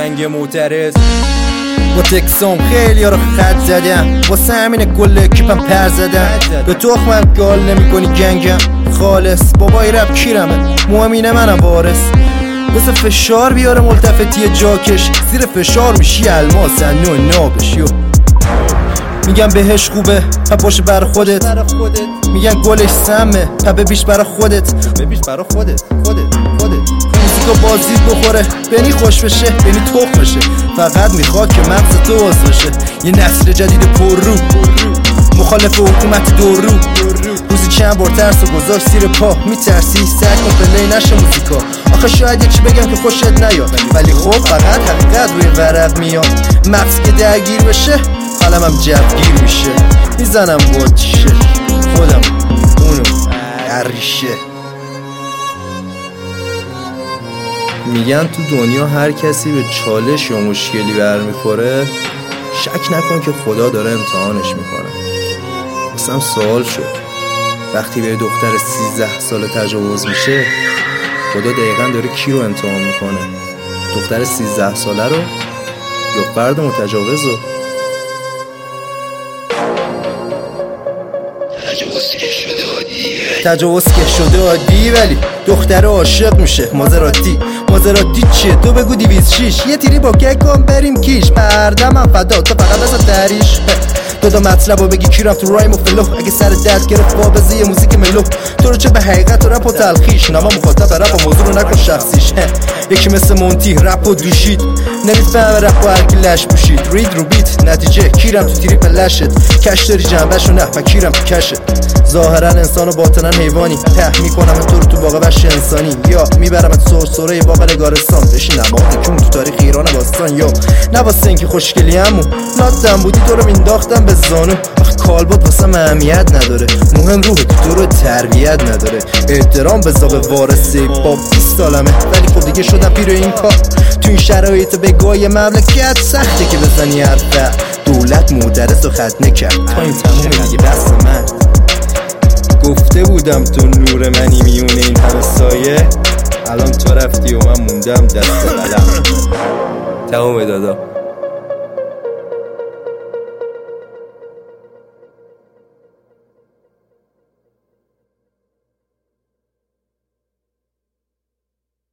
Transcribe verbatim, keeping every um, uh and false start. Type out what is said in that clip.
گنگ معترض. با تکسام خیلی ها رو خط زدم، واسه همینه کل اکیپم پر زدم. به تخمم گال نمی کنی گنگم خالص، بابای رب کیرمه مهم اینه منم وارث. بس فشار بیاره ملتفتی جاکش، زیر فشار میشی الماس نوع نابش. یو میگم بهش خوبه پا باشه برا خودت، میگن گلش سمه پا ببیش برا خودت، ببیش برا خودت خودت خودت. موزیکا بازید بخوره بینی خوش بشه بینی تخ بشه، فقط میخواد که مغز تو باز بشه. یه نسل جدید پر رو مخالف حکومت دور رو، روزی چند بار ترس و گذاشت زیر پا میترسی سگ کن پلی نشه موزیکا. آخه شاید یه چی بگم که خوشت نیاد، ولی خب فقط حقیقت روی ورق میاد. مغز که درگیر بشه قلمم جوگیر میشه، میزنم با تیشه خودم اونو عریشه. میگن تو دنیا هر کسی به چالش یا مشکلی برمیخوره شک نکن که خدا داره امتحانش میکنه. اصلا سوال شد وقتی به دختر سیزده ساله تجاوز میشه خدا دقیقا داره کی رو امتحان میکنه؟ دختر سیزده ساله رو یا فرد متجاوز رو؟ تجاوز که شده عادی ولی دختر عاشق میشه. مازراتی مازراتی چیه؟ تو بگو دیویز شیش یه تیری با که کن بریم کیش. بردمم فدا تو فقط بزا دریش دو دا مطلب و بگی کیرم تو رایم و فلو. اگه سر درد گرفت بابزی یه موزیک ملو، تو رو چه به حقیقت و رپ و تلخیش. نما مخاطب رپ و موضوع رو نکن شخصیش. یکی مثل مونتی رپ و دوشید نمیفهم رپ و هرکی لش پوشید. رید رو بیت نتیجه کیرم تو تریپ لشت. کش داری جنبش و نه و کیرم تو کشت. ظاهرا انسان و باطنا حیوانی، ته میکنم تو رو تو باغ وحش انسانی. یا میبرمت سرسره باغ نگارستان بشین نماد کون تو تاریخ ایران باستان. یا نه واسه اینکه خوشگلی همون لاتم بودی تو رو مینداختم به زانو. آخه کالبد واسه اهمیت نداره، مهم روح تو رو تربیت نداره. احترام به ذوق وارثی با بیست سالمه ولی خب دیگه شدم پیر این کار. تو این شرایط بگاه مملکت سخته که بزنی حرفه. دولت مدرس و ختنه کرد تا این تموم دیگه بس من. گفته بودم تو نور منی میونه این همه سایه، الان تو رفتی و من موندم دست قلم. تمام دادا.